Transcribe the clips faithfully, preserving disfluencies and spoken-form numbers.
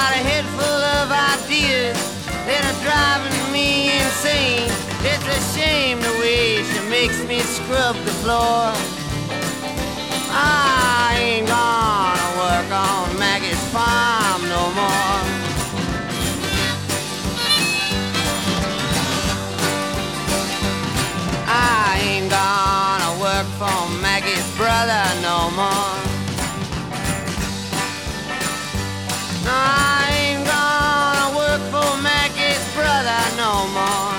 got a head full of ideas that are driving me insane. It's a shame the way she makes me scrub the floor. I ain't gonna work on Maggie's farm no more. I ain't gonna work for Maggie's brother no more. No, I ain't gonna work for Maggie's brother no more.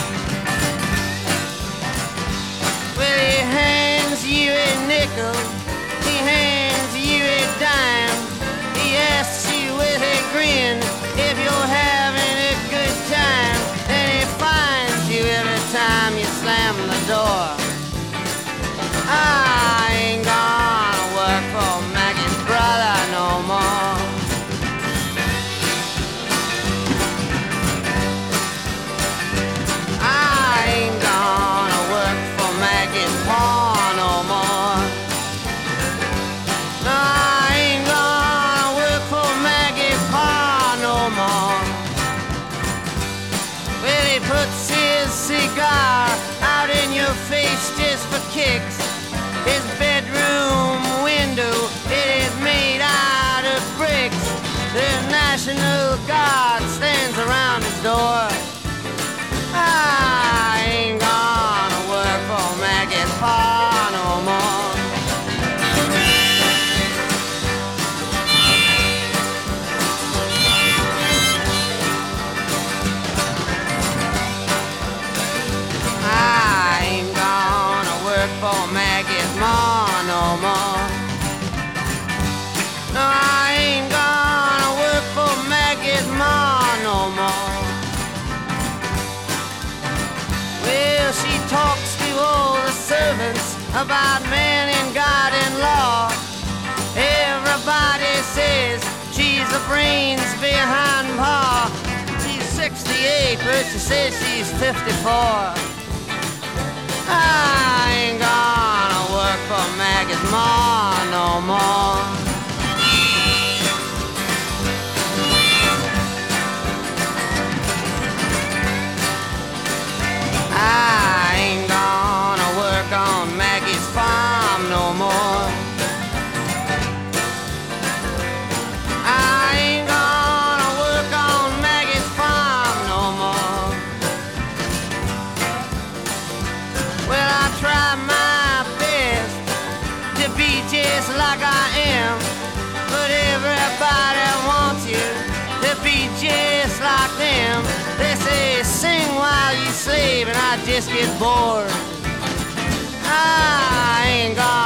Well, he hands you a nickel, he hands you a dime, he asks you with a grin if you're having a good time, and he finds you every time you slam the door. I ain't gonna work for Maggie's brother no more. I ain't gonna work for Maggie's pa no more. No, I ain't gonna work for Maggie's pa no more. Well, he puts his cigar out in your face just for kicks. His bedroom window, it is made out of bricks. The National Guard stands around his door. I ain't gonna work for Maggie's pa no more. I ain't gonna work for Maggie's ma no more. No, I ain't gonna work for Maggie's ma no more. Well, she talks to all the servants about man and God and law. Everybody says she's the brains behind pa. She's sixty-eight, but she says she's fifty-four. I ain't gonna work for Maggie's ma no more. I ain't gonna work on Maggie's farm no more. I ain't gonna work on Maggie's farm no more. Well, I try my best to be just like I am, but everybody wants you to be just like them. They say sing while you slave, and I just get bored. I ain't gonna